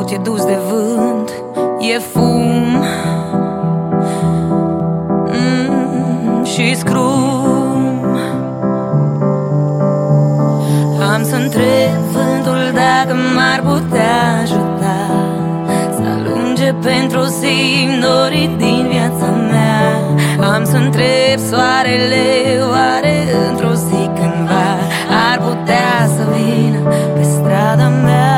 avut e dus de vânt, e fum și scrum. Am să întreb vântul dacă m-ar putea ajuta să alunge pentru o zi dorit din viața mea. Am să întreb soarele, oare într-o zi cândva ar putea să vină pe strada mea.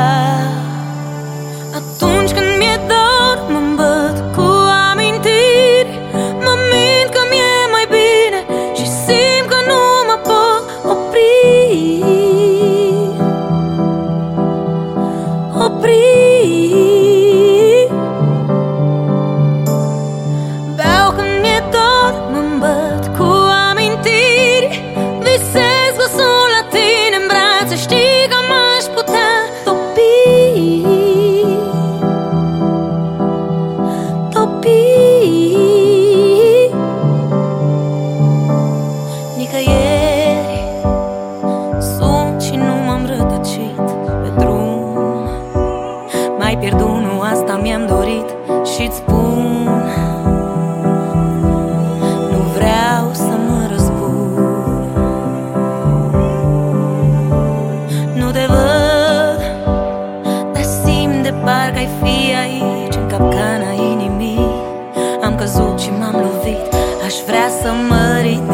Atunci când mi-e dor, mă îmbăt cu amintiri, mă mint că mi-e mai bine și simt că nu mă pot opri. Beau când mi-e dor, mă îmbăt cu amintiri, visez că sunt la tine în brațe, știi că m-aș putea topi. Nicăieri sunt și nu m-am rătăcit pe drum, mai pierdut, nu asta mi-am dorit și-ți spun, nu vreau să mă răzbun. Nu te văd, dar simt de parcă ai fi aici, în capcana inimii. Am căzut și m-am lovit, aș vrea să mă ridici,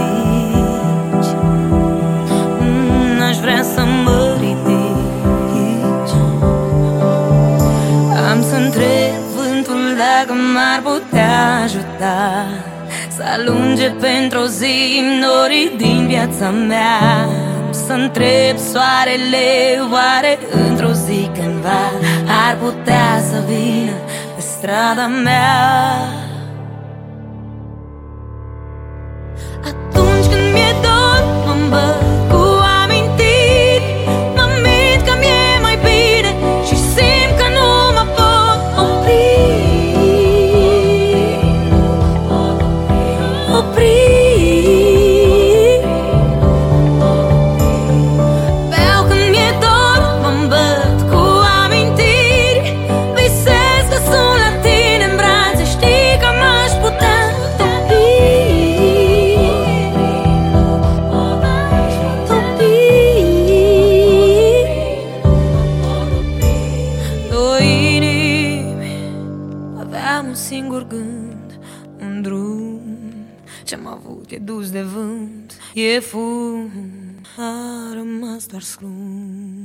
aș vrea să mă ridici. Am să întreb vântul dacă m-ar putea ajuta să alunge pentru o zi dorit din viața mea. Am să întreb soarele, oare într-o zi cândva ar putea să vină pe strada mea. Atunci când mi-e dor, mă îmbăt cu amintiri, mă mint că mi-e mai bine și simt că nu mă pot opri. Beau când mi-e dor, mă îmbăt cu amintiri, visez că sunt la tine în brațe, știi că m-aș putea topi. Două inimi, aveam un singur gând, un drum ce-am avut e dus de vânt, e fum, a rămas doar scrum.